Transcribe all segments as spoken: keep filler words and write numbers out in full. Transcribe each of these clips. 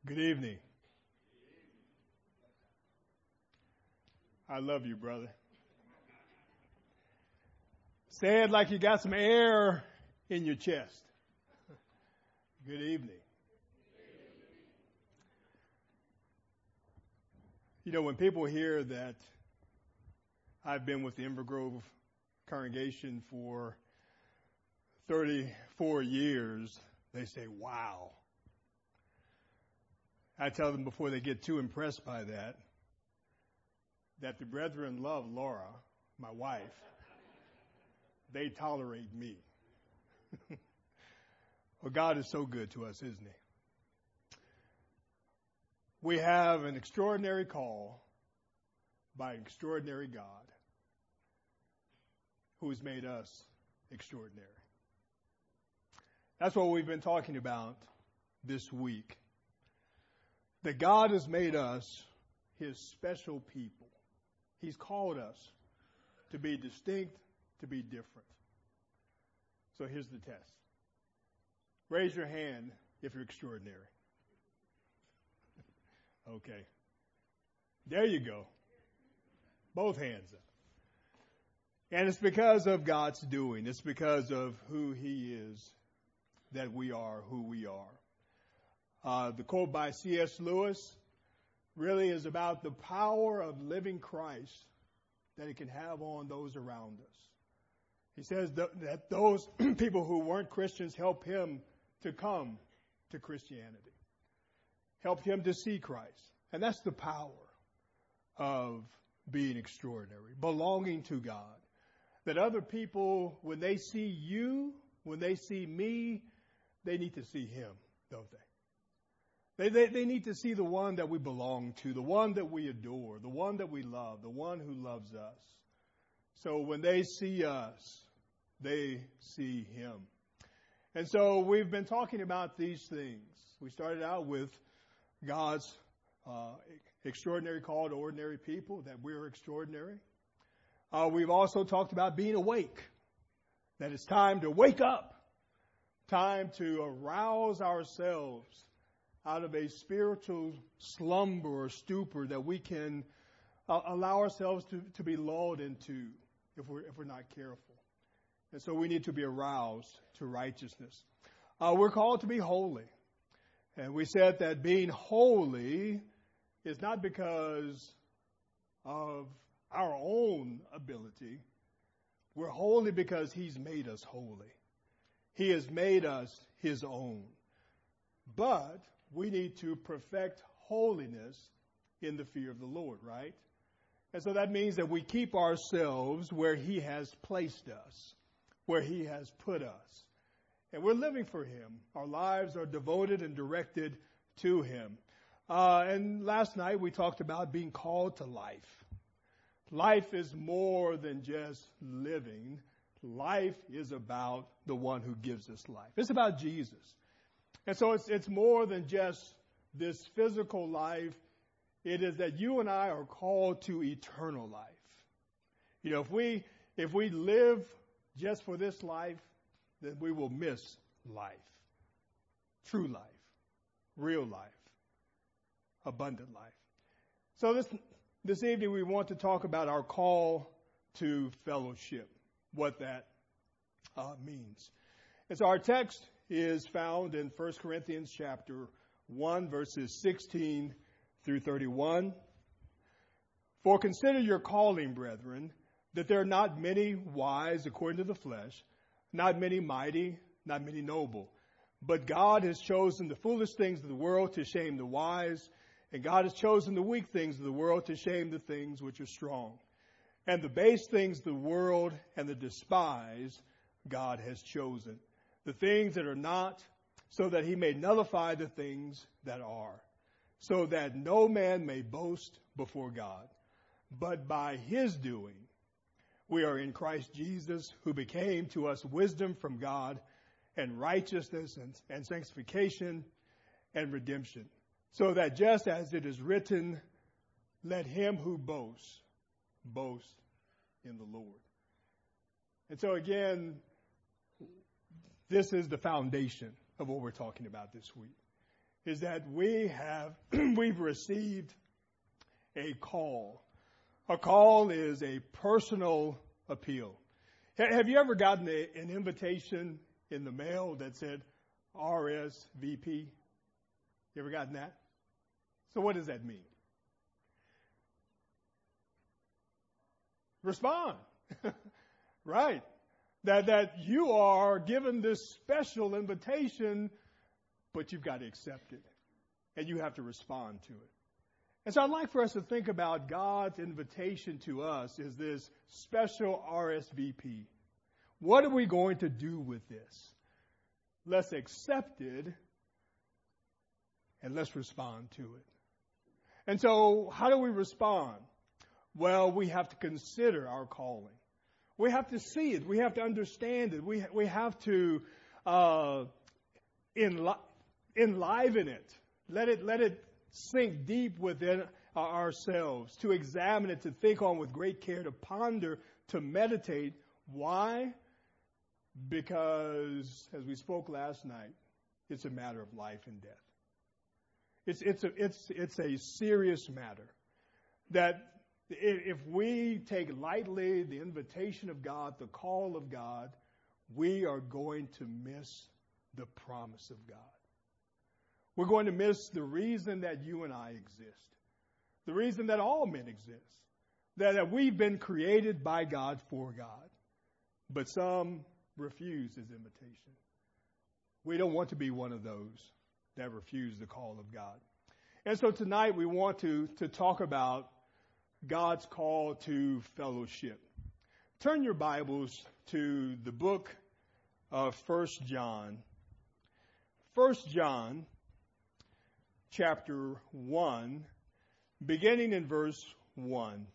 Good evening. I love you, brother. Say it like you got some air in your chest. Good evening. You know, when people hear that I've been with the Ember Grove congregation for thirty-four years, they say, wow. I tell them before they get too impressed by that, that the brethren love Laura, my wife. They tolerate me. Well, God is so good to us, isn't he? We have an extraordinary call by an extraordinary God who has made us extraordinary. That's what we've been talking about this week. That God has made us his special people. He's called us to be distinct, to be different. So here's the test. Raise your hand if you're extraordinary. Okay. There you go. Both hands up. And it's because of God's doing. It's because of who he is that we are who we are. Uh, the quote by C S Lewis really is about the power of living Christ that it can have on those around us. He says that, that those people who weren't Christians helped him to come to Christianity, helped him to see Christ. And that's the power of being extraordinary, belonging to God. That other people, when they see you, when they see me, they need to see him, don't they? They, they they need to see the one that we belong to, the one that we adore, the one that we love, the one who loves us. So when they see us, they see him. And so we've been talking about these things. We started out with God's uh, extraordinary call to ordinary people, that we're extraordinary. Uh, we've also talked about being awake, that it's time to wake up, time to arouse ourselves out of a spiritual slumber or stupor that we can uh, allow ourselves to, to be lulled into if we're, if we're not careful. And so we need to be aroused to righteousness. Uh, we're called to be holy. And we said that being holy is not because of our own ability. We're holy because he's made us holy. He has made us his own. But we need to perfect holiness in the fear of the Lord, right? And so that means that we keep ourselves where he has placed us, where he has put us. And we're living for him. Our lives are devoted and directed to him. Uh, and last night we talked about being called to life. Life is more than just living. Life is about the one who gives us life. It's about Jesus. And so it's it's more than just this physical life. It is that you and I are called to eternal life. You know, if we if we live just for this life, then we will miss life. True life. Real life. Abundant life. So this this evening we want to talk about our call to fellowship, what that uh, means. And so our text is found in First Corinthians chapter one, verses sixteen through thirty-one. For consider your calling, brethren, that there are not many wise according to the flesh, not many mighty, not many noble. But God has chosen the foolish things of the world to shame the wise, and God has chosen the weak things of the world to shame the things which are strong. And the base things of the world and the despised God has chosen, the things that are not, so that he may nullify the things that are, so that no man may boast before God. But by his doing, we are in Christ Jesus, who became to us wisdom from God, and righteousness and, and sanctification and redemption. So that just as it is written, let him who boasts, boast in the Lord. And so again, this is the foundation of what we're talking about this week. is that we have, we've received a call. A call is a personal appeal. Have you ever gotten a, an invitation in the mail that said R S V P? You ever gotten that? So what does that mean? Respond. Right. That, that you are given this special invitation, but you've got to accept it. And you have to respond to it. And so I'd like for us to think about God's invitation to us is this special R S V P. What are we going to do with this? Let's accept it and let's respond to it. And so how do we respond? Well, we have to consider our calling. We have to see it. We have to understand it. We, we have to uh, enli- enliven it. Let it, let it sink deep within ourselves, to examine it, to think on with great care, to ponder, to meditate. Why? Because, as we spoke last night, it's a matter of life and death. It's, it's, a, it's, it's a serious matter that if we take lightly the invitation of God, the call of God, we are going to miss the promise of God. We're going to miss the reason that you and I exist, the reason that all men exist, that, that we've been created by God for God. But some refuse his invitation. We don't want to be one of those that refuse the call of God. And so tonight we want to, to talk about God's call to fellowship. Turn your Bibles to the book of First John. First John chapter one, beginning in verse one.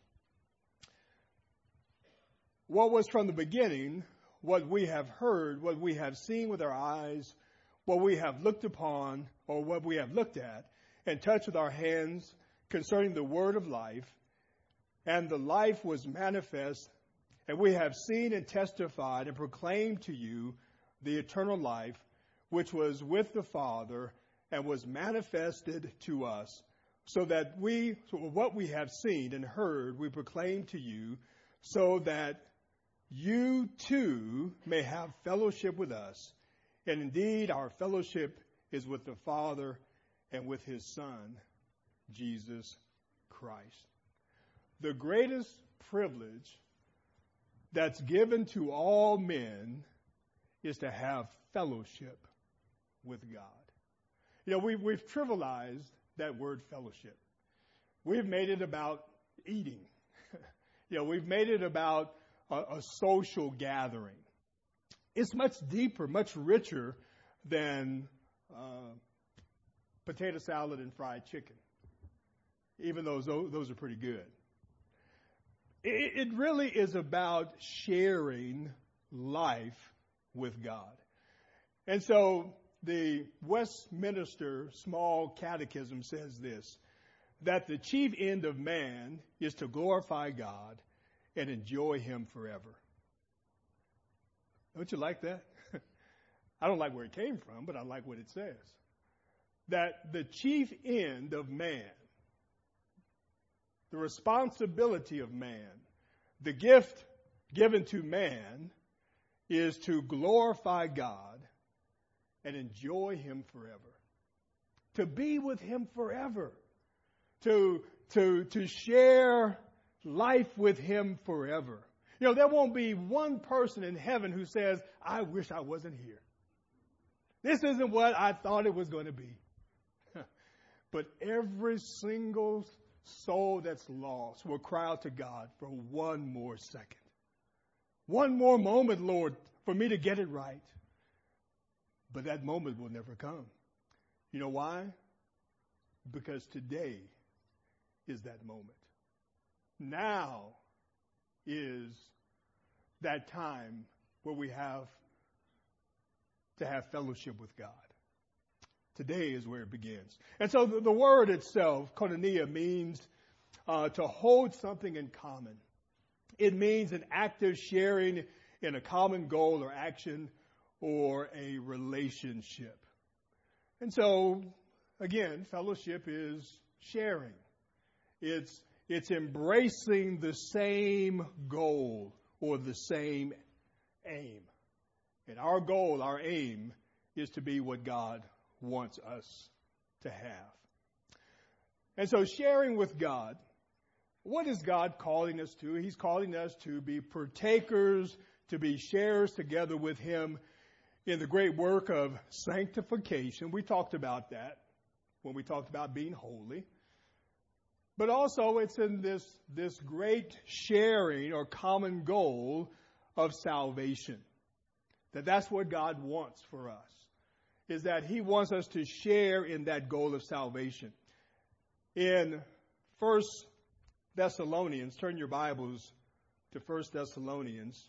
What was from the beginning, what we have heard, what we have seen with our eyes, what we have looked upon, or what we have looked at, and touched with our hands concerning the word of life. And the life was manifest, and we have seen and testified and proclaimed to you the eternal life, which was with the Father and was manifested to us, so that we, so what we have seen and heard, we proclaim to you, so that you too may have fellowship with us. And indeed, our fellowship is with the Father and with his Son, Jesus Christ. The greatest privilege that's given to all men is to have fellowship with God. You know, we, we've trivialized that word fellowship. We've made it about eating. You know, we've made it about a, a social gathering. It's much deeper, much richer than uh, potato salad and fried chicken, even though those, those are pretty good. It, it really is about sharing life with God. And so the Westminster Small Catechism says this, that the chief end of man is to glorify God and enjoy him forever. Don't you like that? I don't like where it came from, but I like what it says. That the chief end of man, the responsibility of man, the gift given to man is to glorify God and enjoy him forever. To be with him forever. To, to, to share life with him forever. You know, there won't be one person in heaven who says, I wish I wasn't here. This isn't what I thought it was going to be. But every single soul that's lost will cry out to God for one more second. One more moment, Lord, for me to get it right. But that moment will never come. You know why? Because today is that moment. Now is that time where we have to have fellowship with God. Today is where it begins. And so the, the word itself, koinonia, means uh, to hold something in common. It means an active sharing in a common goal or action or a relationship. And so again, fellowship is sharing. It's, it's embracing the same goal or the same aim. And our goal, our aim, is to be what God wants us to have. And so sharing with God, what is God calling us to? He's calling us to be partakers, to be sharers together with Him in the great work of sanctification. We talked about that when we talked about being holy. But also it's in this, this great sharing or common goal of salvation. That that's what God wants for us, is that He wants us to share in that goal of salvation. In First Thessalonians, turn your Bibles to First Thessalonians.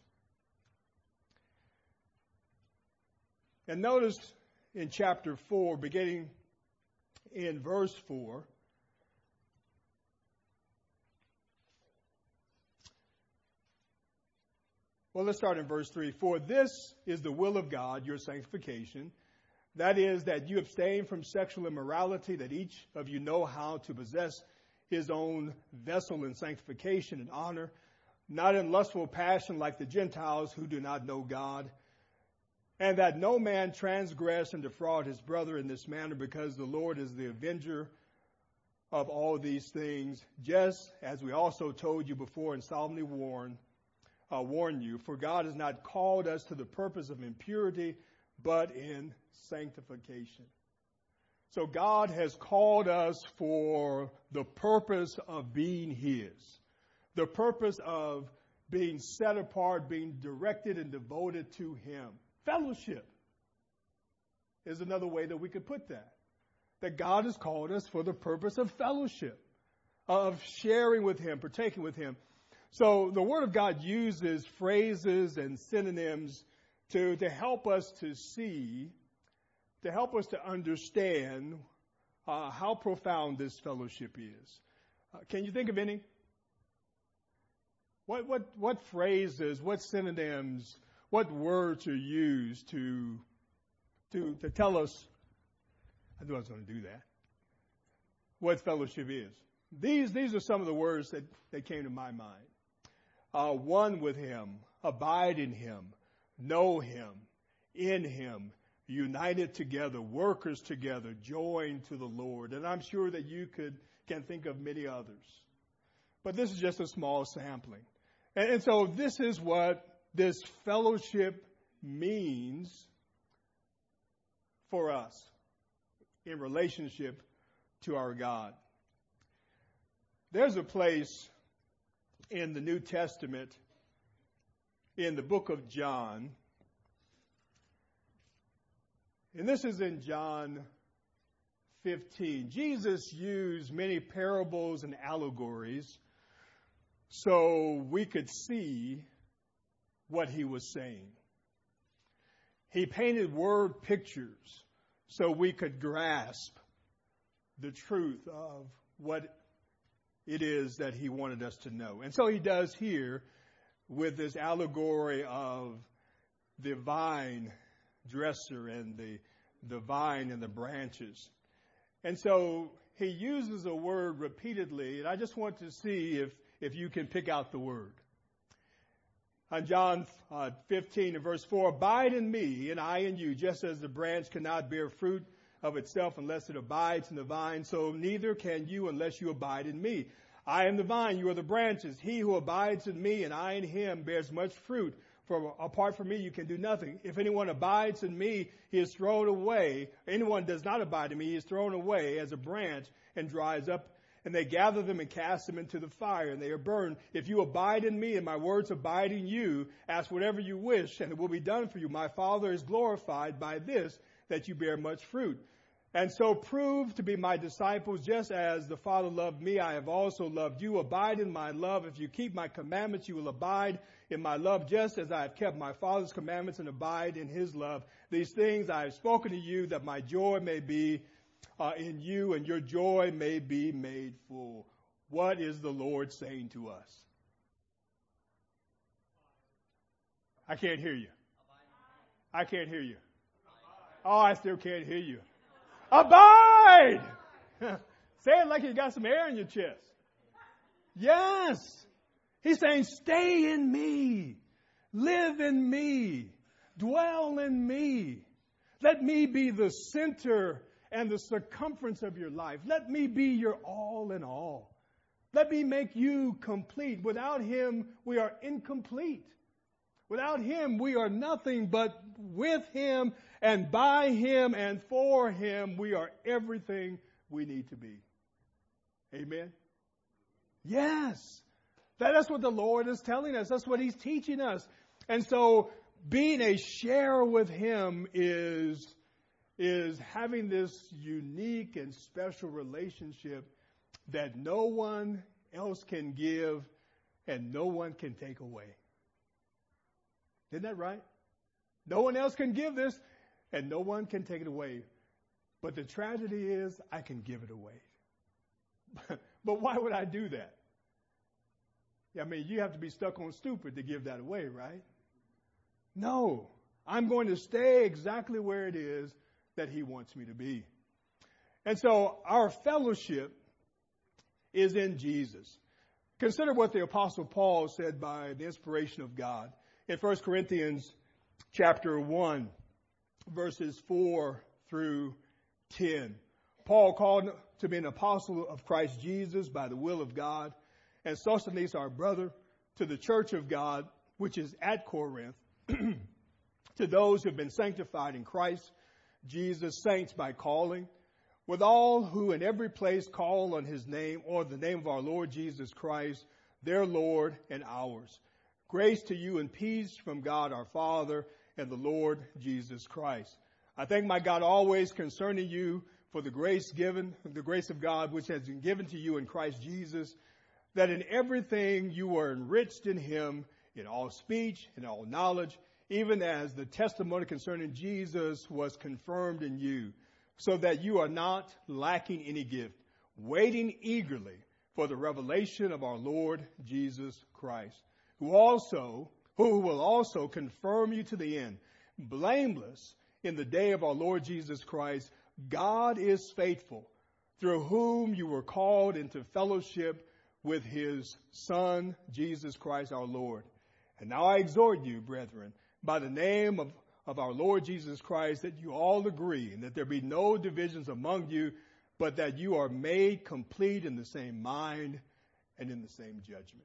And notice in chapter four, beginning in verse four, well, let's start in verse three. For this is the will of God, your sanctification. That is, that you abstain from sexual immorality, that each of you know how to possess his own vessel in sanctification and honor, not in lustful passion like the Gentiles who do not know God, and that no man transgress and defraud his brother in this manner, because the Lord is the avenger of all these things, just as we also told you before and solemnly warn, uh, warn you. For God has not called us to the purpose of impurity, but in sanctification. So God has called us for the purpose of being His, the purpose of being set apart, being directed and devoted to Him. Fellowship is another way that we could put that. That God has called us for the purpose of fellowship, of sharing with Him, partaking with Him. So the Word of God uses phrases and synonyms to, to help us to see, to help us to understand uh, how profound this fellowship is. Uh, can you think of any? What, what, what phrases, what synonyms, what words are used to, to, to tell us, I knew I was going to do that, what fellowship is? These, these are some of the words that, that came to my mind. Uh, one with Him, abide in Him, know Him, in Him, united together, workers together, joined to the Lord. And I'm sure that you could can think of many others. But this is just a small sampling. And, and so this is what this fellowship means for us in relationship to our God. There's a place in the New Testament, in the book of John, and this is in John fifteen. Jesus used many parables and allegories so we could see what He was saying. He painted word pictures so we could grasp the truth of what it is that He wanted us to know. And so He does here with this allegory of the vine dresser and the, the vine and the branches. And so He uses a word repeatedly, and I just want to see if, if you can pick out the word. On John uh, fifteen and verse four, abide in me and I in you, just as the branch cannot bear fruit of itself unless it abides in the vine, so neither can you unless you abide in me. I am the vine, you are the branches. He who abides in me and I in him bears much fruit. For apart from me, you can do nothing. If anyone abides in me, he is thrown away. Anyone does not abide in me, he is thrown away as a branch and dries up. And they gather them and cast them into the fire, and they are burned. If you abide in me and my words abide in you, ask whatever you wish, and it will be done for you. My Father is glorified by this, that you bear much fruit. And so prove to be my disciples, just as the Father loved me, I have also loved you. Abide in my love. If you keep my commandments, you will abide in my love, just as I have kept my Father's commandments and abide in His love. These things I have spoken to you, that my joy may be uh, in you and your joy may be made full. What is the Lord saying to us? I can't hear you. I can't hear you. Oh, I still can't hear you. Abide! Say it like you got some air in your chest. Yes. He's saying, stay in me. Live in me. Dwell in me. Let me be the center and the circumference of your life. Let me be your all in all. Let me make you complete. Without him, we are incomplete. Without him, we are nothing, but with him and by him and for him, we are everything we need to be. Amen? Yes. That's what the Lord is telling us. That's what he's teaching us. And so being a sharer with him is, is having this unique and special relationship that no one else can give and no one can take away. Isn't that right? No one else can give this and no one can take it away. But the tragedy is I can give it away. But why would I do that? I mean, you have to be stuck on stupid to give that away, right? No. I'm going to stay exactly where it is that he wants me to be. And so our fellowship is in Jesus. Consider what the Apostle Paul said by the inspiration of God in First Corinthians chapter one, verses four through ten. Paul called to be an apostle of Christ Jesus by the will of God, and Sosthenes, our brother, to the church of God, which is at Corinth, to those who have been sanctified in Christ Jesus, saints by calling, with all who in every place call on his name or the name of our Lord Jesus Christ, their Lord and ours. Grace to you and peace from God our Father and the Lord Jesus Christ. I thank my God always concerning you for the grace given, the grace of God which has been given to you in Christ Jesus, that in everything you were enriched in him, in all speech, in all knowledge, even as the testimony concerning Jesus was confirmed in you, so that you are not lacking any gift, waiting eagerly for the revelation of our Lord Jesus Christ, who also, who will also confirm you to the end, blameless in the day of our Lord Jesus Christ. God is faithful, through whom you were called into fellowship with his Son, Jesus Christ our Lord. And now I exhort you, brethren, by the name of, of our Lord Jesus Christ, that you all agree, and that there be no divisions among you, but that you are made complete in the same mind and in the same judgment.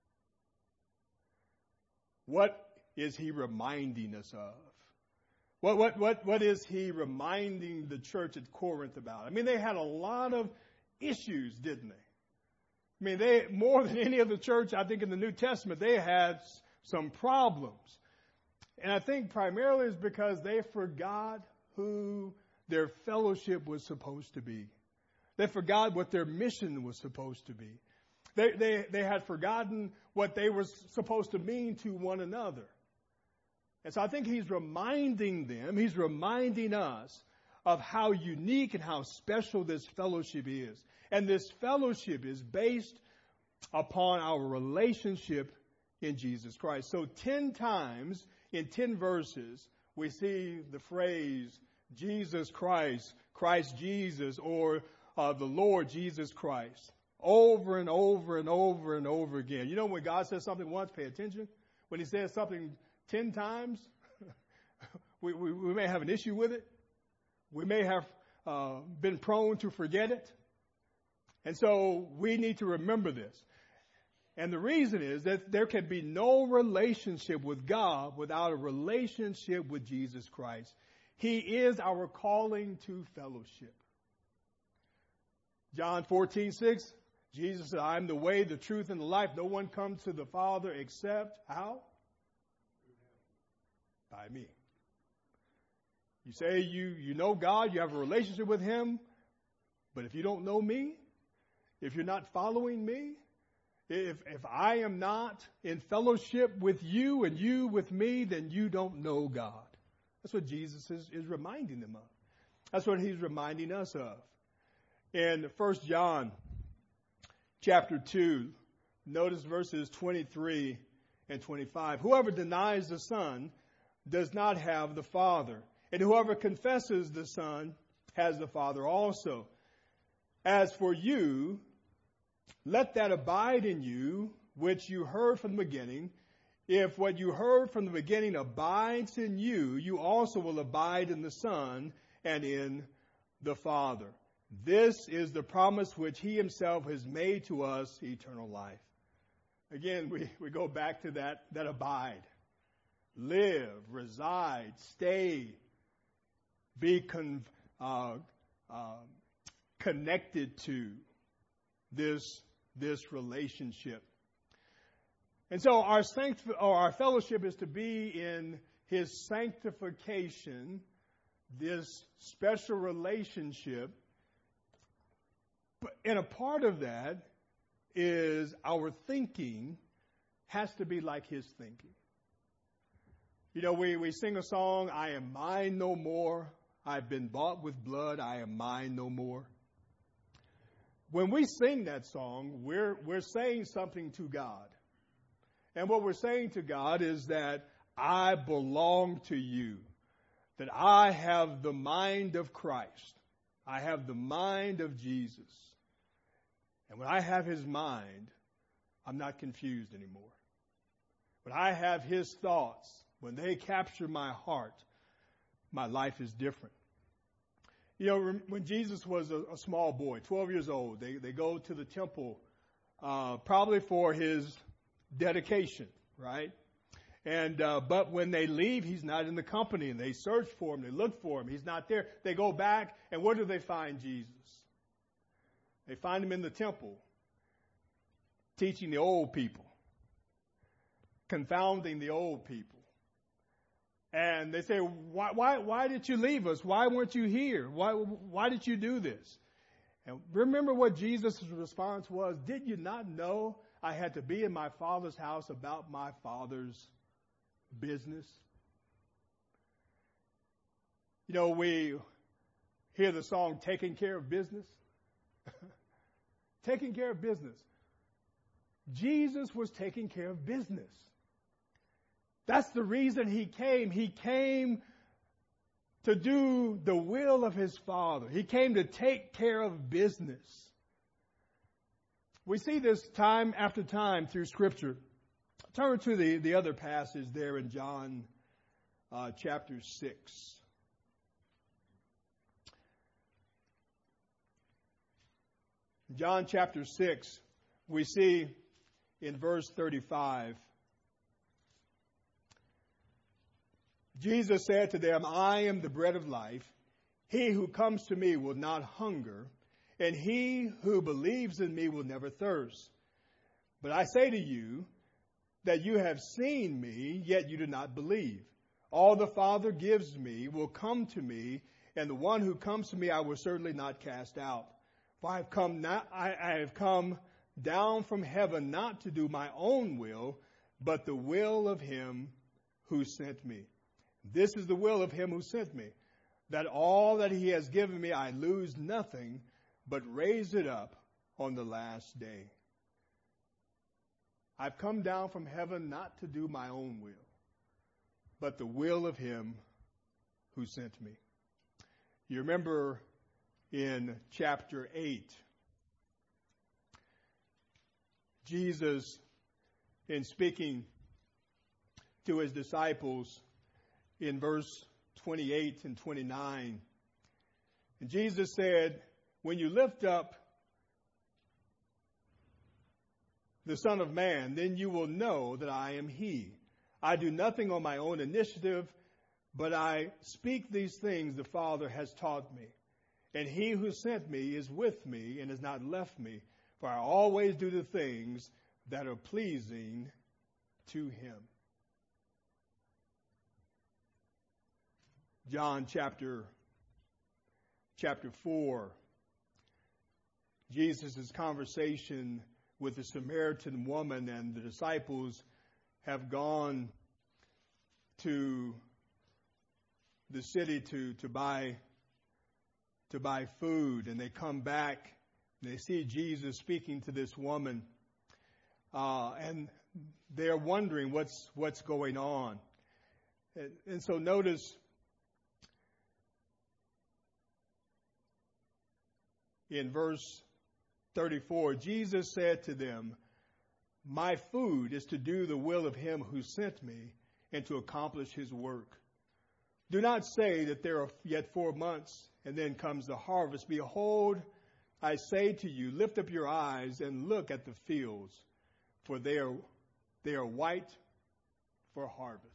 What is he reminding us of? What, what, what, what is he reminding the church at Corinth about? I mean, they had a lot of issues, didn't they? I mean, they, more than any other church, I think in the New Testament, they had some problems. And I think primarily it's because they forgot who their fellowship was supposed to be. They forgot what their mission was supposed to be. They, they, they had forgotten what they were supposed to mean to one another. And so I think he's reminding them, he's reminding us of how unique and how special this fellowship is. And this fellowship is based upon our relationship in Jesus Christ. So ten times in ten verses, we see the phrase Jesus Christ, Christ Jesus, or uh, the Lord Jesus Christ, over and over and over and over again. You know, when God says something once, pay attention. When he says something ten times, we, we, we may have an issue with it. We may have uh, been prone to forget it. And so we need to remember this. And the reason is that there can be no relationship with God without a relationship with Jesus Christ. He is our calling to fellowship. John fourteen six, Jesus said, I am the way, the truth, and the life. No one comes to the Father except how? By me. You say you, you know God, you have a relationship with him, but if you don't know me, if you're not following me, if if I am not in fellowship with you and you with me, then you don't know God. That's what Jesus is, is reminding them of. That's what he's reminding us of. In First John chapter two, notice verses twenty-three and twenty-five. Whoever denies the Son does not have the Father. And whoever confesses the Son has the Father also. As for you, let that abide in you, which you heard from the beginning. If what you heard from the beginning abides in you, you also will abide in the Son and in the Father. This is the promise which he himself has made to us, eternal life. Again, we, we go back to that, that abide. Live, reside, stay, be con, uh, uh, connected to this, this relationship. And so our sanctif- or our fellowship is to be in his sanctification, this special relationship. But, and a part of that is our thinking has to be like his thinking. You know, we, we sing a song, I am mine no more. I've been bought with blood. I am mine no more. When we sing that song, we're, we're saying something to God. And what we're saying to God is that I belong to you, that I have the mind of Christ. I have the mind of Jesus. And when I have his mind, I'm not confused anymore. When I have his thoughts, when they capture my heart, my life is different. You know, when Jesus was a, a small boy, twelve years old, they, they go to the temple uh, probably for his dedication, right? And uh, but when they leave, he's not in the company, and they search for him, they look for him, he's not there. They go back, and where do they find Jesus? They find him in the temple, teaching the old people, confounding the old people. And they say, why, why, why did you leave us? Why weren't you here? Why, why did you do this? And remember what Jesus' response was? Did you not know I had to be in my Father's house about my Father's business? You know, we hear the song, Taking Care of Business. Taking care of business. Jesus was taking care of business. That's the reason he came. He came to do the will of his Father. He came to take care of business. We see this time after time through Scripture. Turn to the, the other passage there in John uh, chapter six. John chapter six, we see in verse thirty-five, Jesus said to them, I am the bread of life. He who comes to me will not hunger, and he who believes in me will never thirst. But I say to you that you have seen me, yet you do not believe. All the Father gives me will come to me, and the one who comes to me I will certainly not cast out. For I have come not, I, I have come down from heaven not to do my own will, but the will of him who sent me. This is the will of him who sent me, that all that he has given me I lose nothing, but raise it up on the last day. I've come down from heaven not to do my own will, but the will of him who sent me. You remember in chapter eight, Jesus, in speaking to his disciples in verse twenty-eight and twenty-nine, and Jesus said, when you lift up the Son of Man, then you will know that I am he. I do nothing on my own initiative, but I speak these things the Father has taught me. And he who sent me is with me and has not left me, for I always do the things that are pleasing to him. John chapter, chapter four, Jesus' conversation with the Samaritan woman, and the disciples have gone to the city to, to buy to buy food, and they come back and they see Jesus speaking to this woman, uh, and they're wondering what's what's going on. And, and so notice in verse thirty-four, Jesus said to them, "My food is to do the will of him who sent me and to accomplish his work. Do not say that there are yet four months and then comes the harvest. Behold, I say to you, lift up your eyes and look at the fields, for they are, they are white for harvest."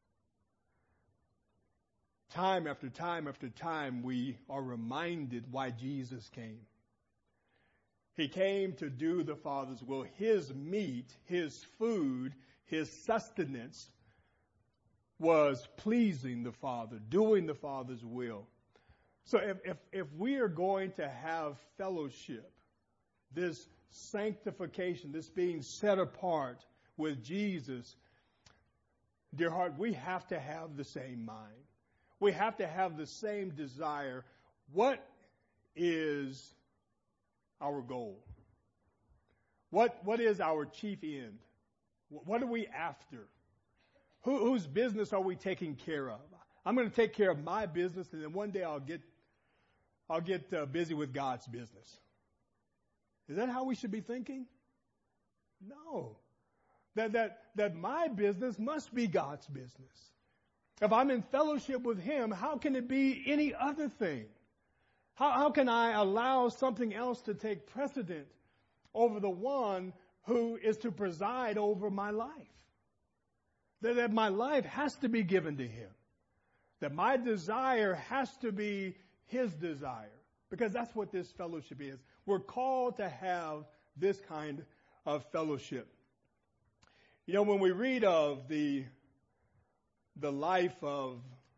Time after time after time, we are reminded why Jesus came. He came to do the Father's will. His meat, his food, his sustenance was pleasing the Father, doing the Father's will. So if, if, if we are going to have fellowship, this sanctification, this being set apart with Jesus, dear heart, we have to have the same mind. We have to have the same desire. What is our goal? What, what is our chief end? What are we after? Who, whose business are we taking care of? I'm going to take care of my business, and then one day I'll get, I'll get uh, busy with God's business. Is that how we should be thinking? No. That, that, that my business must be God's business. If I'm in fellowship with him, how can it be any other thing? How, how can I allow something else to take precedent over the one who is to preside over my life? That, that my life has to be given to him. That my desire has to be his desire. Because that's what this fellowship is. We're called to have this kind of fellowship. You know, when we read of the the life of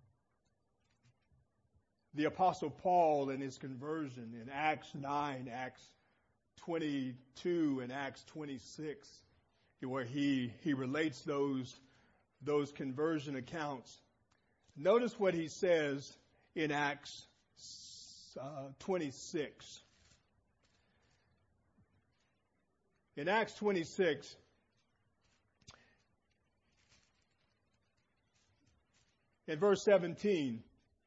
the Apostle Paul and his conversion in Acts nine, Acts twenty-two, and Acts twenty-six, where he, he relates those, those conversion accounts. Notice what he says in Acts uh, twenty-six. In Acts twenty-six, in verse seventeen,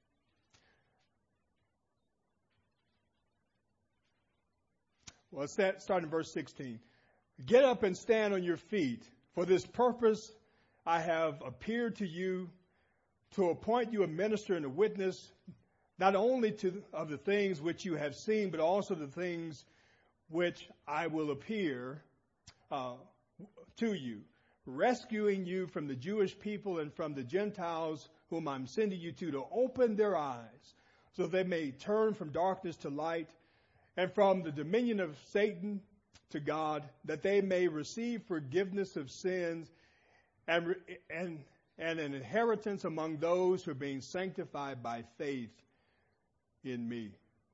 well, let's start in verse sixteen. "Get up and stand on your feet. For this purpose I have appeared to you, to appoint you a minister and a witness, not only to of the things which you have seen, but also the things which I will appear uh, to you, rescuing you from the Jewish people and from the Gentiles whom I'm sending you to, to open their eyes, so they may turn from darkness to light, and from the dominion of Satan to God, that they may receive forgiveness of sins and, and, and an inheritance among those who are being sanctified by faith in me."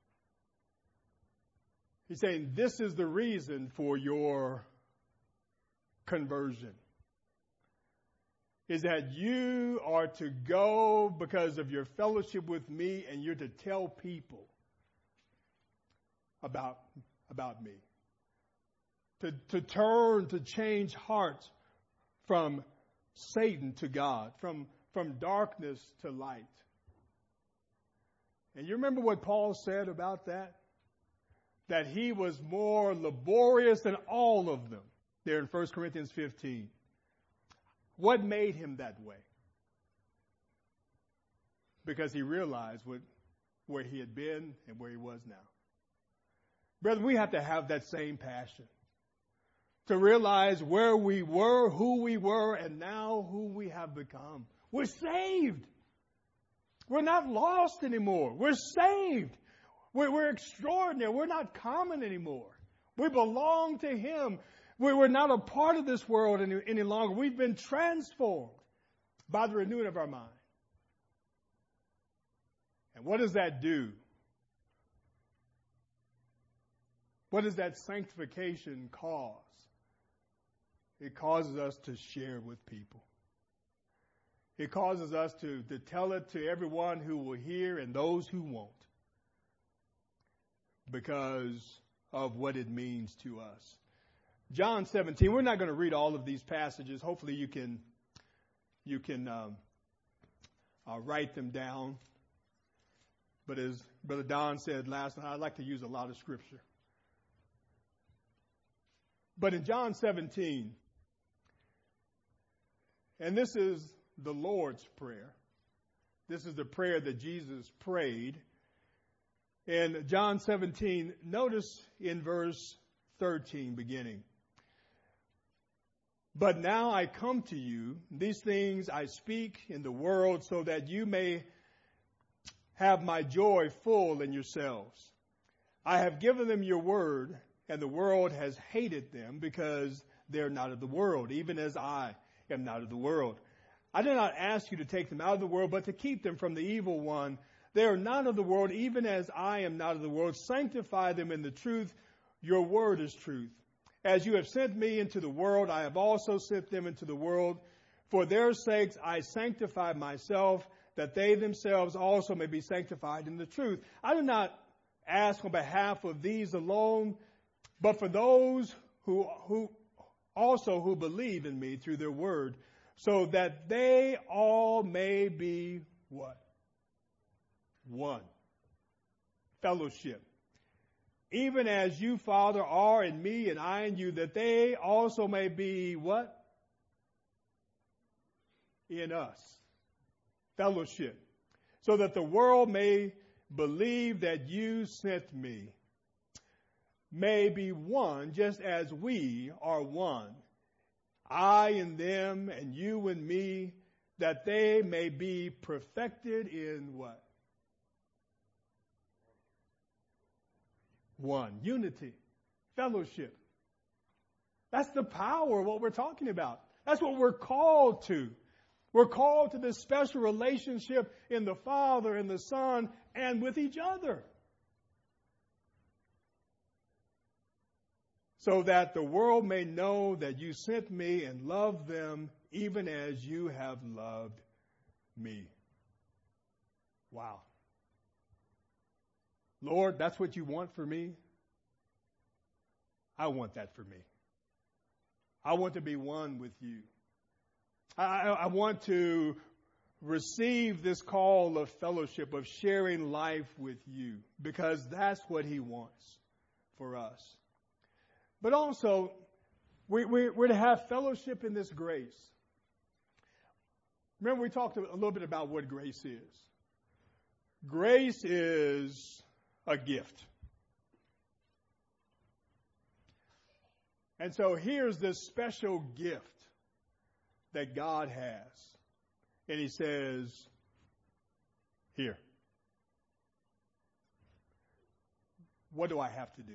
He's saying this is the reason for your conversion. Is that you are to go because of your fellowship with me, and you're to tell people about, about me. To, to turn, to change hearts from Satan to God, from, from darkness to light. And you remember what Paul said about that? That he was more laborious than all of them. There in First Corinthians fifteen. What made him that way? Because he realized what, where he had been and where he was now. Brethren, we have to have that same passion. To realize where we were, who we were, and now who we have become. We're saved. We're not lost anymore. We're saved. We're, we're extraordinary. We're not common anymore. We belong to him. We're not a part of this world any, any longer. We've been transformed by the renewing of our mind. And what does that do? What does that sanctification cause? It causes us to share with people. It causes us to, to tell it to everyone who will hear and those who won't, because of what it means to us. John seventeen, we're not going to read all of these passages. Hopefully you can, you can um, uh, write them down. But as Brother Don said last night, I like to use a lot of scripture. But in John seventeen, and this is the Lord's Prayer. This is the prayer that Jesus prayed. In John seventeen, notice in verse thirteen beginning. But now I come to you, these things I speak in the world so that you may have my joy full in yourselves. I have given them your word, and the world has hated them because they're not of the world, even as I am not of the world. I do not ask you to take them out of the world, but to keep them from the evil one. They are not of the world, even as I am not of the world. Sanctify them in the truth. Your word is truth. As you have sent me into the world, I have also sent them into the world. For their sakes I sanctify myself, that they themselves also may be sanctified in the truth. I do not ask on behalf of these alone, but for those who, who also who believe in me through their word, so that they all may be what? One. Fellowship. Even as you, Father, are in me and I in you, that they also may be what? In us. Fellowship. So that the world may believe that you sent me. May be one, just as we are one. I in them and you in me, that they may be perfected in what? One. Unity. Fellowship. That's the power of what we're talking about. That's what we're called to. We're called to this special relationship in the Father and the Son and with each other. So that the world may know that you sent me and loved them even as you have loved me. Wow. Lord, that's what you want for me? I want that for me. I want to be one with you. I, I want to receive this call of fellowship, of sharing life with you, because that's what he wants for us. But also, we, we, we're to have fellowship in this grace. Remember, we talked a little bit about what grace is. Grace is a gift. And so here's this special gift that God has. And he says, here. What do I have to do?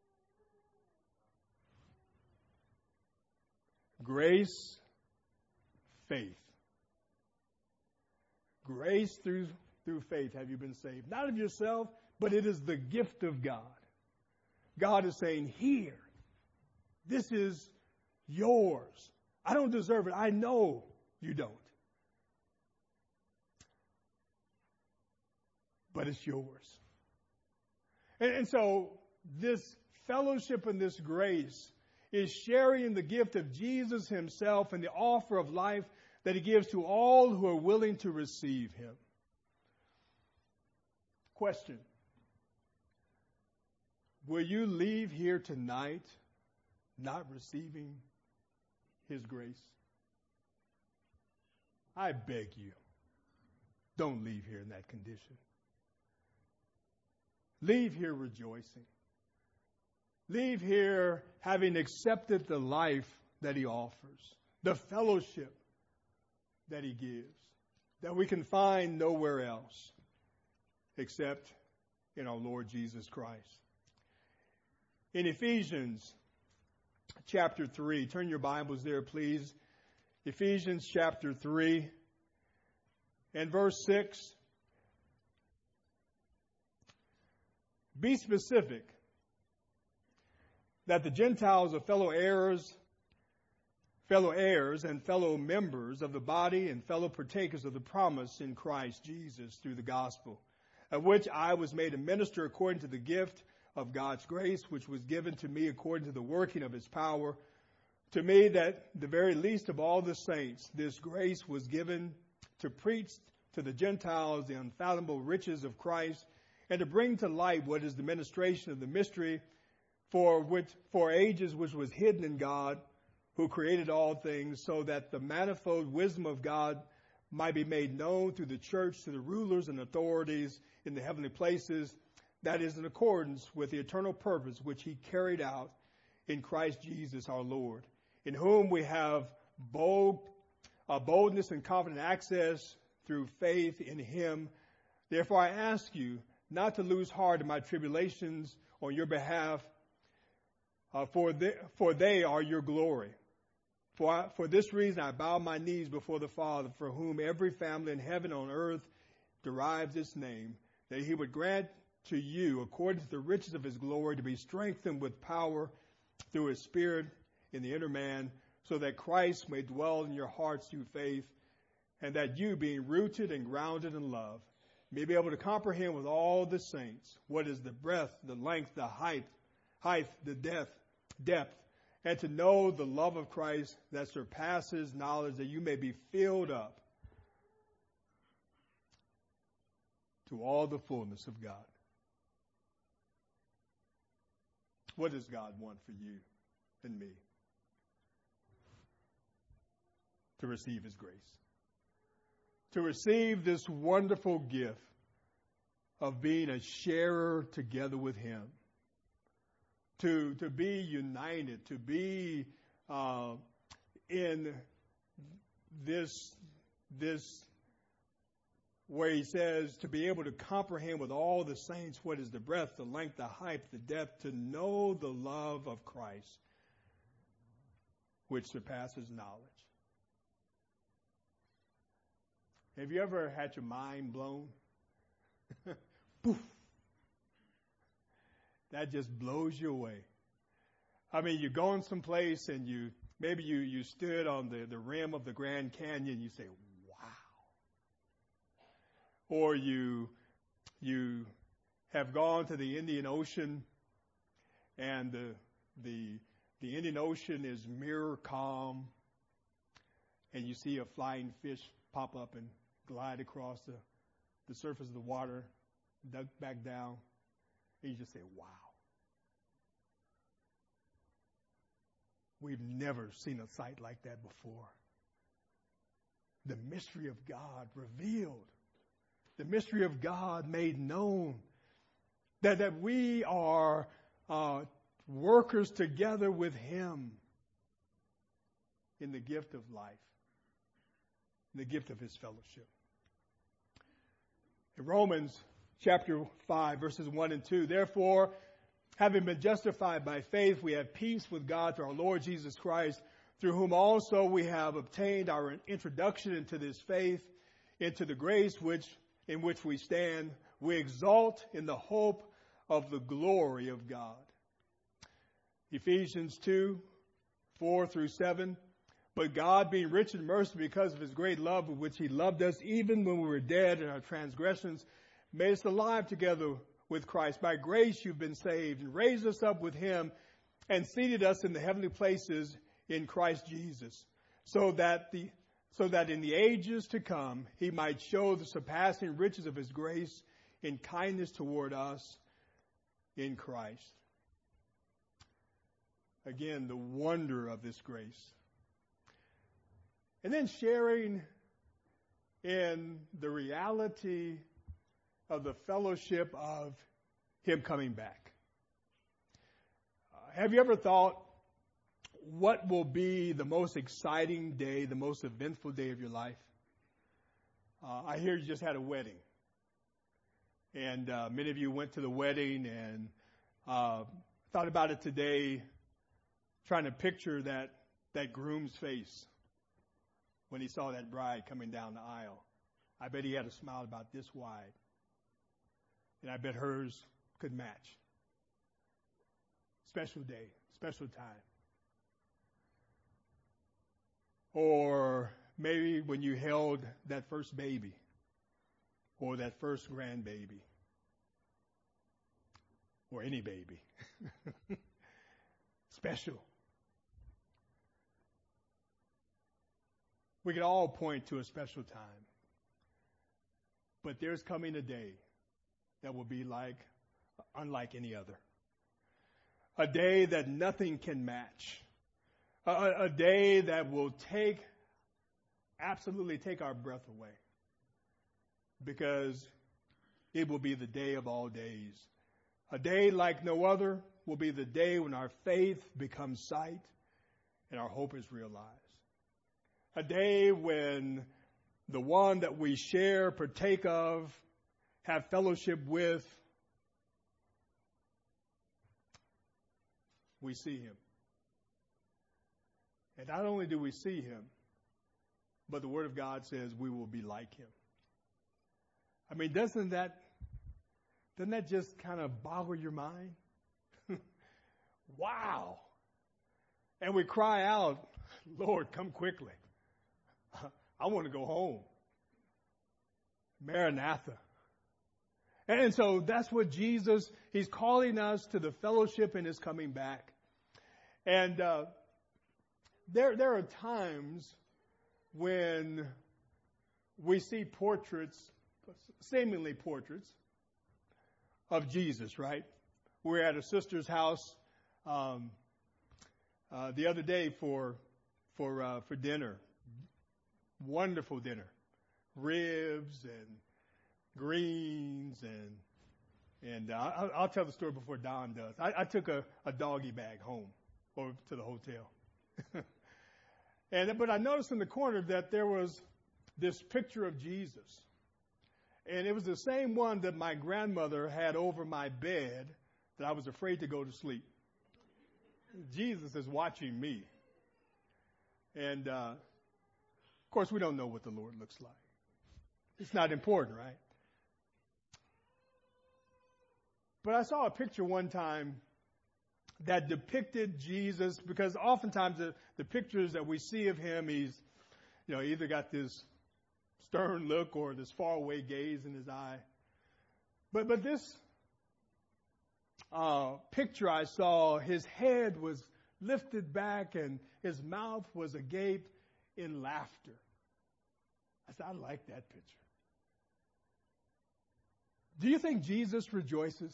Grace, faith. Grace through, through faith have you been saved. Not of yourself, but it is the gift of God. God is saying, here, this is yours. I don't deserve it. I know you don't. But it's yours. And, and so this fellowship and this grace is sharing the gift of Jesus himself and the offer of life that he gives to all who are willing to receive him. Question. Will you leave here tonight not receiving his grace? I beg you, don't leave here in that condition. Leave here rejoicing. Leave here having accepted the life that he offers, the fellowship that he gives, that we can find nowhere else except in our Lord Jesus Christ. In Ephesians chapter three, turn your Bibles there, please. Ephesians chapter three and verse six. Be specific that the Gentiles are fellow heirs, fellow heirs and fellow members of the body and fellow partakers of the promise in Christ Jesus through the gospel, of which I was made a minister according to the gift of God's grace, which was given to me according to the working of his power. To me, that the very least of all the saints, this grace was given to preach to the Gentiles the unfathomable riches of Christ and to bring to light what is the ministration of the mystery for which, for ages which was hidden in God, who created all things, so that the manifold wisdom of God might be made known through the church to the rulers and authorities in the heavenly places, that is in accordance with the eternal purpose which he carried out in Christ Jesus our Lord, in whom we have bold, uh, boldness and confident access through faith in him. Therefore I ask you not to lose heart in my tribulations on your behalf, uh, for, they, for they are your glory. For, I, for this reason I bow my knees before the Father, for whom every family in heaven and on earth derives its name, that he would grant to you, according to the riches of his glory, to be strengthened with power through his Spirit in the inner man, so that Christ may dwell in your hearts through faith, and that you, being rooted and grounded in love, may be able to comprehend with all the saints what is the breadth, the length, the height, height, the depth, depth, and to know the love of Christ that surpasses knowledge, that you may be filled up to all the fullness of God. What does God want for you and me? To receive his grace. To receive this wonderful gift of being a sharer together with him. To, to be united, to be uh, in this, this where he says to be able to comprehend with all the saints what is the breadth, the length, the height, the depth, to know the love of Christ, which surpasses knowledge. Have you ever had your mind blown? Poof. That just blows you away. I mean, you're going someplace and you maybe you, you stood on the, the rim of the Grand Canyon and you say, wow. Or you you have gone to the Indian Ocean and the the the Indian Ocean is mirror calm, and you see a flying fish pop up and glide across the, the surface of the water, duck back down. And you just say, wow. We've never seen a sight like that before. The mystery of God revealed. The mystery of God made known. That, that we are uh, workers together with him in the gift of life, in the gift of his fellowship. In Romans chapter five, verses one and two, therefore, having been justified by faith, we have peace with God through our Lord Jesus Christ, through whom also we have obtained our introduction into this faith, into the grace which in which we stand. We exalt in the hope of the glory of God. Ephesians two, four through seven. But God, being rich in mercy because of his great love with which he loved us, even when we were dead in our transgressions, made us alive together with Christ. By grace you've been saved, and raised us up with him and seated us in the heavenly places in Christ Jesus, so that the so that in the ages to come he might show the surpassing riches of his grace in kindness toward us in Christ. Again, the wonder of this grace. And then sharing in the reality of the fellowship of him coming back. Uh, have you ever thought, what will be the most exciting day, the most eventful day of your life? Uh, I hear you just had a wedding. And uh, many of you went to the wedding and uh, thought about it today, trying to picture that, that groom's face when he saw that bride coming down the aisle. I bet he had a smile about this wide. And I bet hers could match. Special day, special time. Or maybe when you held that first baby or that first grandbaby or any baby. Special. We could all point to a special time. But there's coming a day that will be like, unlike any other. A day that nothing can match. A, a day that will take, absolutely take our breath away. Because it will be the day of all days. A day like no other will be the day when our faith becomes sight and our hope is realized. A day when the one that we share, partake of, have fellowship with, we see him. And not only do we see him, but the Word of God says we will be like him. I mean, doesn't that, doesn't that just kind of boggle your mind? Wow. And we cry out, Lord, come quickly. I want to go home. Maranatha. And so that's what Jesus, he's calling us to the fellowship and his coming back. And uh, there, there are times when we see portraits, seemingly portraits, of Jesus, right? We were at a sister's house um, uh, the other day for for uh, for dinner. Wonderful dinner, ribs and greens and and uh, I'll, I'll tell the story before Don does. I, I took a, a doggy bag home or to the hotel, and but I noticed in the corner that there was this picture of Jesus. And it was the same one that my grandmother had over my bed that I was afraid to go to sleep. Jesus is watching me. And, uh, of course, we don't know what the Lord looks like. It's not important, right? But I saw a picture one time that depicted Jesus, because oftentimes the, the pictures that we see of him, he's, you know, either got this stern look or this faraway gaze in his eye. But but this uh, picture I saw, his head was lifted back and his mouth was agape in laughter. I said, I like that picture. Do you think Jesus rejoices?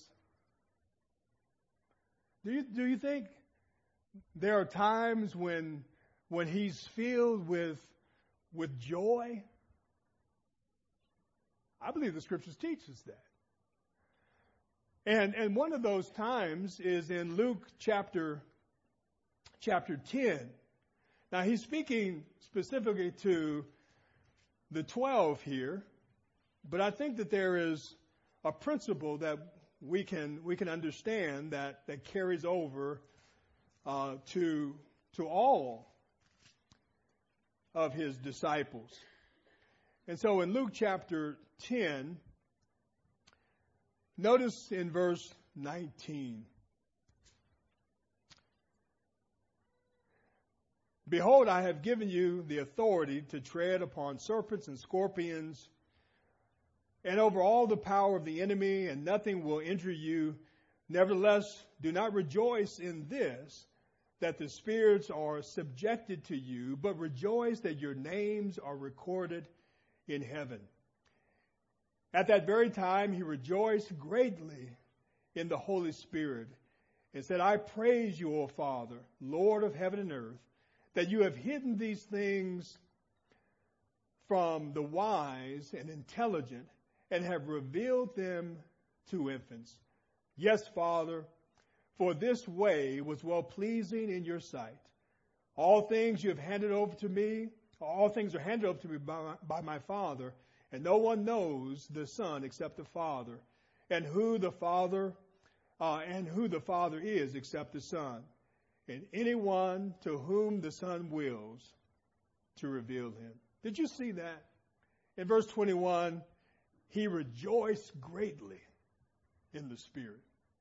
Do you do you think there are times when when he's filled with with joy? I believe the scriptures teach us that. And and one of those times is in Luke chapter chapter ten. Now he's speaking specifically to the twelve here, but I think that there is a principle that we can we can understand that, that carries over uh, to to all of his disciples. And so in Luke chapter ten, notice in verse nineteen. Behold, I have given you the authority to tread upon serpents and scorpions and over all the power of the enemy, and nothing will injure you. Nevertheless, do not rejoice in this, that the spirits are subjected to you, but rejoice that your names are recorded in heaven. At that very time, he rejoiced greatly in the Holy Spirit and said, I praise you, O Father, Lord of heaven and earth, that you have hidden these things from the wise and intelligent and have revealed them to infants. Yes, Father, for this way was well-pleasing in your sight. All things you have handed over to me, all things are handed over to me by my, by my Father, and no one knows the Son except the Father, and who the Father uh, and who the Father is except the Son, and anyone to whom the Son wills to reveal him. Did you see that? In verse twenty-one, he rejoiced greatly in the Spirit.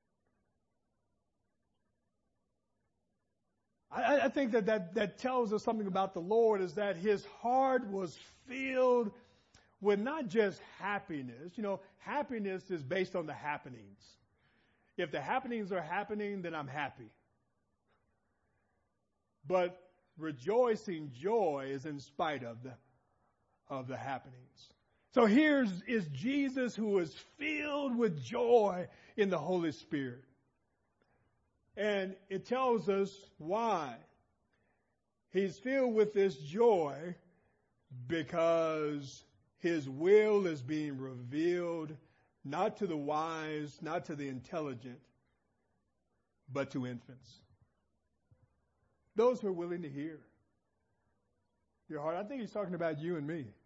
I, I think that, that that tells us something about the Lord, is that his heart was filled with not just happiness. You know, happiness is based on the happenings. If the happenings are happening, then I'm happy. But rejoicing, joy is in spite of the of the happenings. So here's is Jesus who is filled with joy in the Holy Spirit. And it tells us why. He's filled with this joy because his will is being revealed not to the wise, not to the intelligent, but to infants. Those who are willing to hear your heart. I think he's talking about you and me.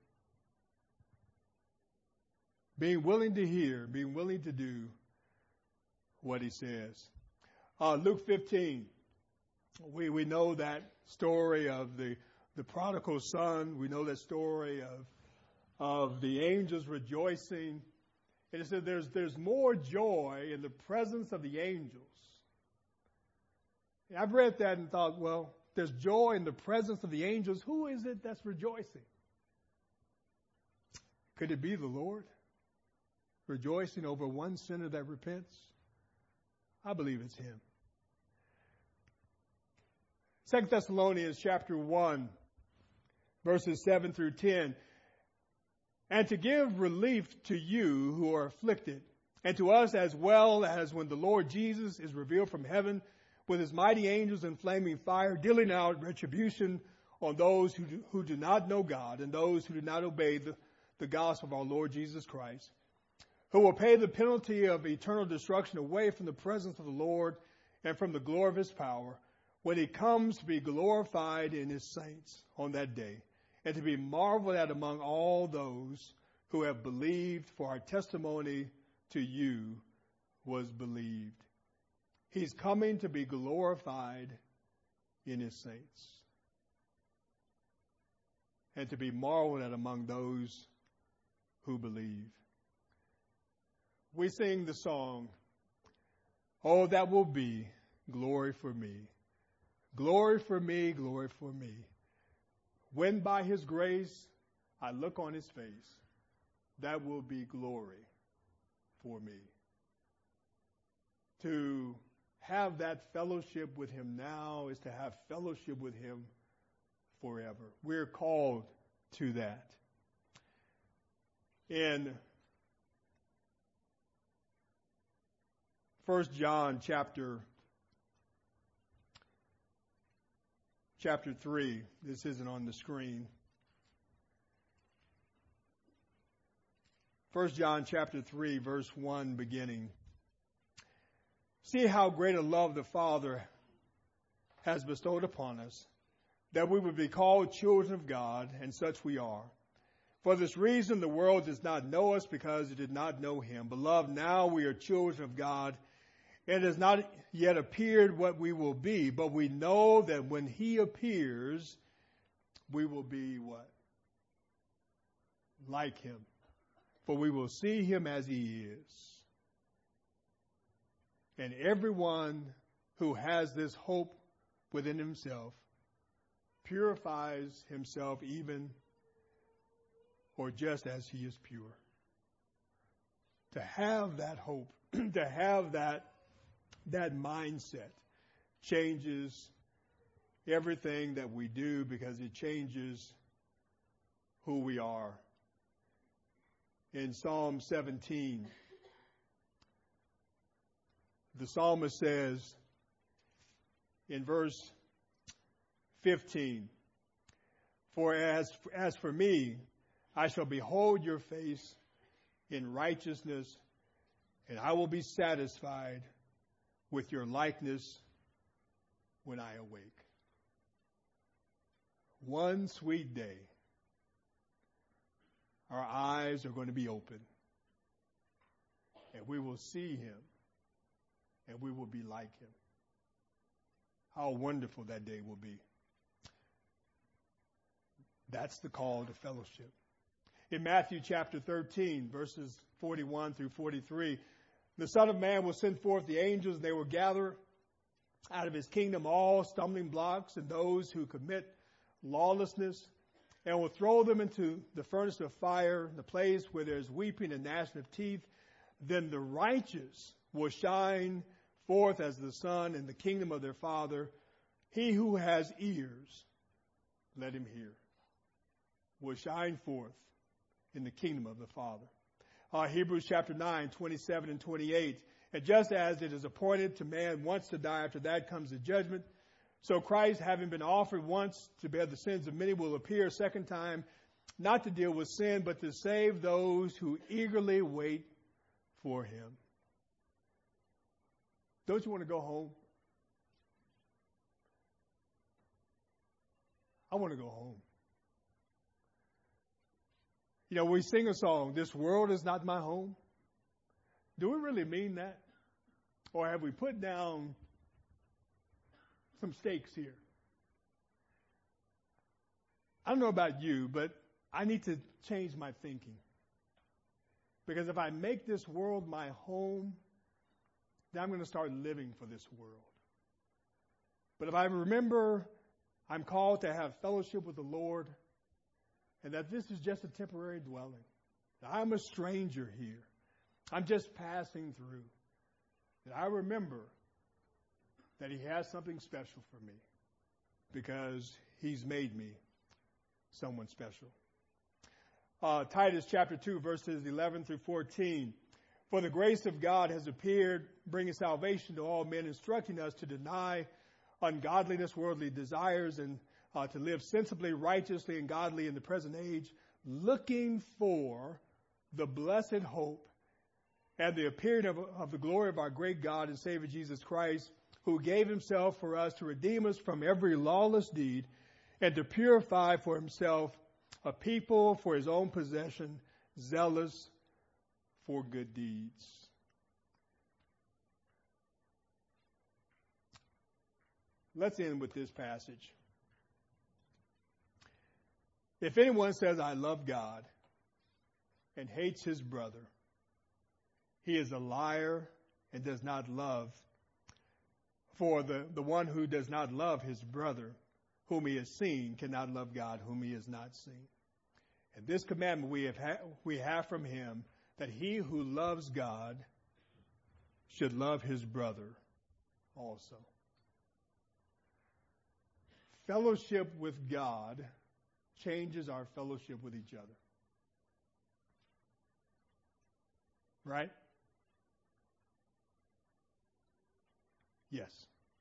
Being willing to hear, being willing to do what he says. Uh, Luke fifteen, we, we know that story of the, the prodigal son. We know that story of, of the angels rejoicing. And it said there's, there's more joy in the presence of the angels. And I've read that and thought, well, there's joy in the presence of the angels. Who is it that's rejoicing? Could it be the Lord? Rejoicing over one sinner that repents? I believe it's him. Second Thessalonians chapter one, verses seven through ten. And to give relief to you who are afflicted, and to us as well as when the Lord Jesus is revealed from heaven with his mighty angels in flaming fire, dealing out retribution on those who do, who do not know God and those who do not obey the, the gospel of our Lord Jesus Christ, who will pay the penalty of eternal destruction away from the presence of the Lord and from the glory of his power, when he comes to be glorified in his saints on that day, and to be marveled at among all those who have believed, for our testimony to you was believed. He's coming to be glorified in his saints, and to be marveled at among those who believe. We sing the song, "Oh, that will be glory for me. Glory for me, glory for me. When by his grace I look on his face, that will be glory for me." To have that fellowship with him now is to have fellowship with him forever. We're called to that. In First John chapter chapter three, this isn't on the screen. First John chapter three, verse one beginning. See how great a love the Father has bestowed upon us, that we would be called children of God, and such we are. For this reason the world does not know us, because it did not know him. Beloved, now we are children of God, and it has not yet appeared what we will be, but we know that when he appears, we will be what? Like him. For we will see him as he is. And everyone who has this hope within himself purifies himself even or just as he is pure. To have that hope, to have that, that mindset changes everything that we do, because it changes who we are. In Psalm seventeen, the psalmist says in verse fifteen, "For as, as for me, I shall behold your face in righteousness, and I will be satisfied with your likeness when I awake." One sweet day, our eyes are going to be open, and we will see him, and we will be like him. How wonderful that day will be. That's the call to fellowship. In Matthew chapter thirteen, verses forty-one through forty-three, the Son of Man will send forth the angels, and they will gather out of his kingdom all stumbling blocks and those who commit lawlessness, and will throw them into the furnace of fire, the place where there's weeping and gnashing of teeth. Then the righteous will shine forth as the sun in the kingdom of their Father. He who has ears, let him hear. Will shine forth in the kingdom of the Father. Uh, Hebrews chapter nine, twenty-seven and twenty-eight. And just as it is appointed to man once to die, after that comes the judgment, so Christ, having been offered once to bear the sins of many, will appear a second time, not to deal with sin, but to save those who eagerly wait for him. Don't you want to go home? I want to go home. You know, we sing a song, "This world is not my home." Do we really mean that? Or have we put down some stakes here? I don't know about you, but I need to change my thinking. Because if I make this world my home, then I'm going to start living for this world. But if I remember I'm called to have fellowship with the Lord, and that this is just a temporary dwelling, that I'm a stranger here, I'm just passing through, that I remember that he has something special for me because he's made me someone special. Uh, Titus chapter two, verses eleven through fourteen. For the grace of God has appeared, bringing salvation to all men, instructing us to deny ungodliness, worldly desires, and uh, to live sensibly, righteously, and godly in the present age, looking for the blessed hope and the appearing of, of the glory of our great God and Savior Jesus Christ, who gave himself for us to redeem us from every lawless deed and to purify for himself a people for his own possession, zealous for good deeds. Let's end with this passage. If anyone says, "I love God," and hates his brother, he is a liar and does not love. For the, the one who does not love his brother, whom he has seen, cannot love God, whom he has not seen. And this commandment we have ha- we have from him, that he who loves God should love his brother also. Fellowship with God changes our fellowship with each other. Right? Yes.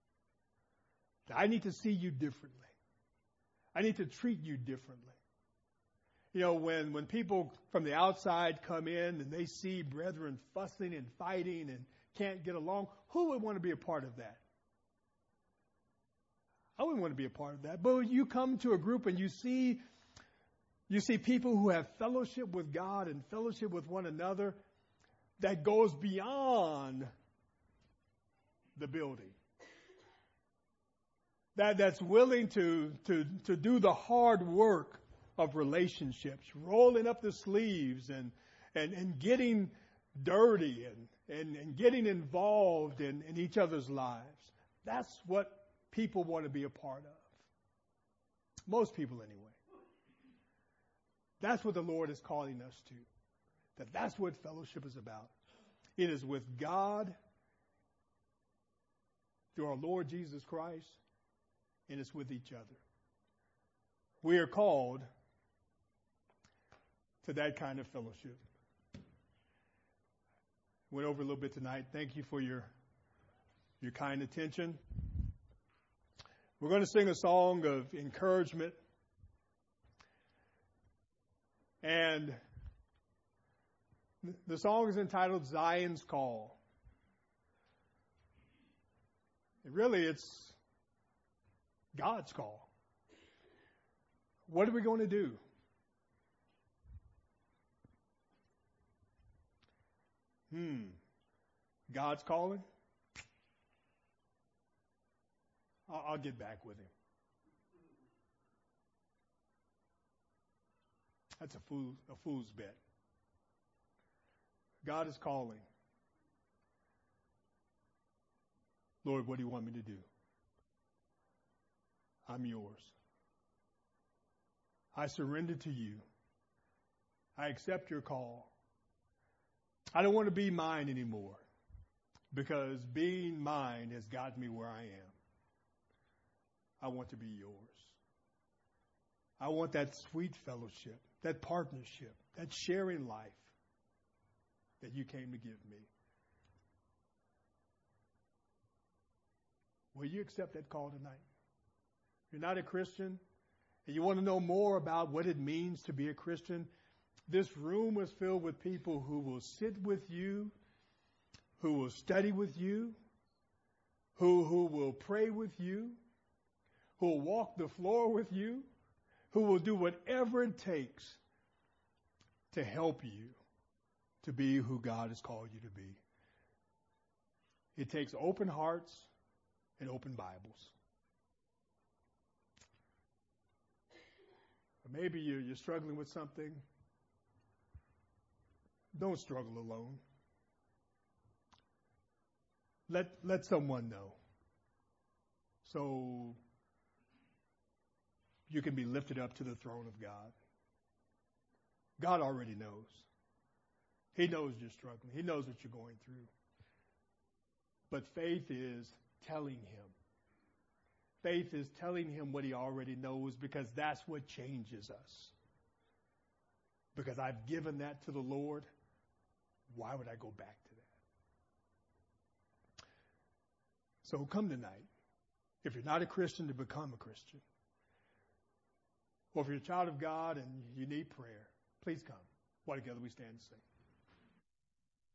I need to see you differently. I need to treat you differently. You know, when, when people from the outside come in and they see brethren fussing and fighting and can't get along, who would want to be a part of that? I wouldn't want to be a part of that. But when you come to a group and you see you see people who have fellowship with God and fellowship with one another that goes beyond the building. That, that's willing to, to, to do the hard work of relationships, rolling up the sleeves and, and, and getting dirty and, and, and getting involved in, in each other's lives. That's what people want to be a part of. Most people anyway. That's what the Lord is calling us to. That that's what fellowship is about. It is with God through our Lord Jesus Christ, and it's with each other. We are called to that kind of fellowship. Went over a little bit tonight. Thank you for your, your kind attention. We're going to sing a song of encouragement. And the song is entitled Zion's Call. And really, it's God's call. What are we going to do? Hmm. God's calling? I'll, I'll get back with him. That's a fool, a fool's bet. God is calling. Lord, what do you want me to do? I'm yours. I surrender to you. I accept your call. I don't want to be mine anymore, because being mine has got me where I am. I want to be yours. I want that sweet fellowship that partnership, that sharing life that you came to give me. Will you accept that call tonight? If you're not a Christian and you want to know more about what it means to be a Christian, this room is filled with people who will sit with you, who will study with you, who, who will pray with you, who will walk the floor with you, who will do whatever it takes to help you to be who God has called you to be. It takes open hearts and open Bibles. Or maybe you're, you're struggling with something. Don't struggle alone. Let, let someone know, so you can be lifted up to the throne of God. God already knows. He knows you're struggling. He knows what you're going through. But faith is telling him. Faith is telling him what he already knows, because that's what changes us. Because I've given that to the Lord, why would I go back to that? So come tonight. If you're not a Christian, to become a Christian. Or if you're a child of God and you need prayer, please come. While together we stand and sing.